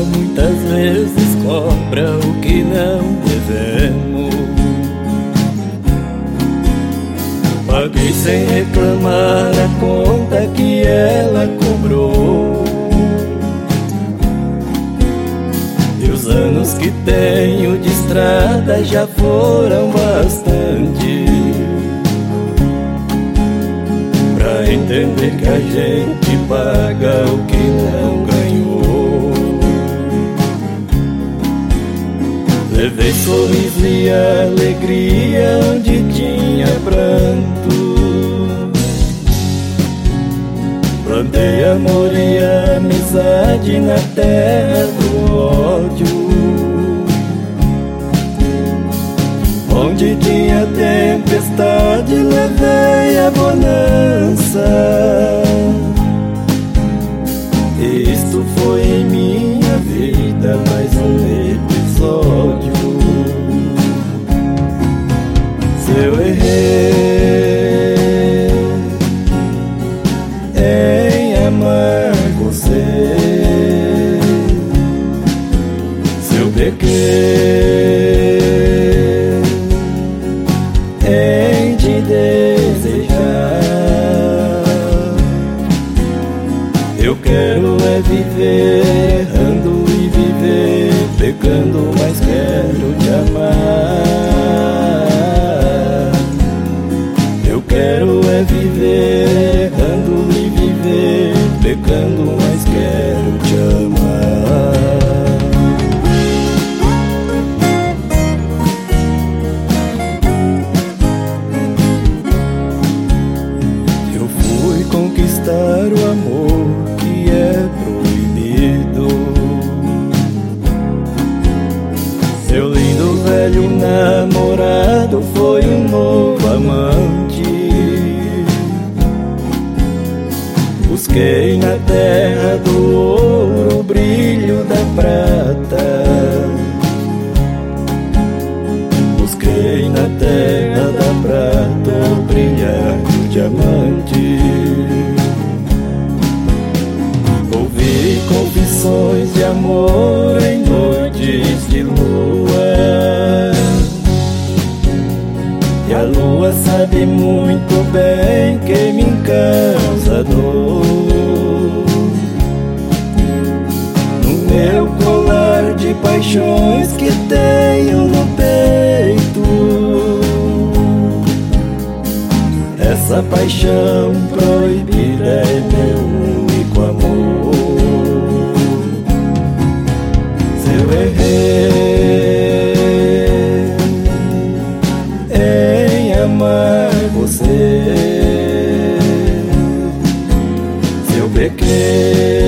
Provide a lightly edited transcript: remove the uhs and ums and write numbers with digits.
muitas vezes cobra o que não devemos. Paguei sem reclamar a conta que ela cobrou. E os anos que tenho de estrada já foram bastante pra entender que a gente paga o que não ganhou. Levei sorriso e alegria onde tinha pranto. Plantei amor e amizade na terra do ódio. Onde tinha tempestade, levei a bonança. E isto foi em minha vida mais um episódio. Se eu errei em amar você, se eu pequei em te desejar, eu quero é viver errando e viver pecando, mas quero te amar. Eu quero é viver errando e viver pecando, mas quero te amar. Eu fui conquistar o amor que é proibido. Seu lindo velho namorado foi um novo amante. Busquei na terra do ouro o brilho da prata. Busquei na terra da prata o brilhar do diamante. Ouvi confissões de amor em noites de lua. E a lua sabe muito bem que me causa dor. No meu colar de paixões que tenho no peito, essa paixão proibida é meu único amor. Se eu errei em amar você, se eu pequei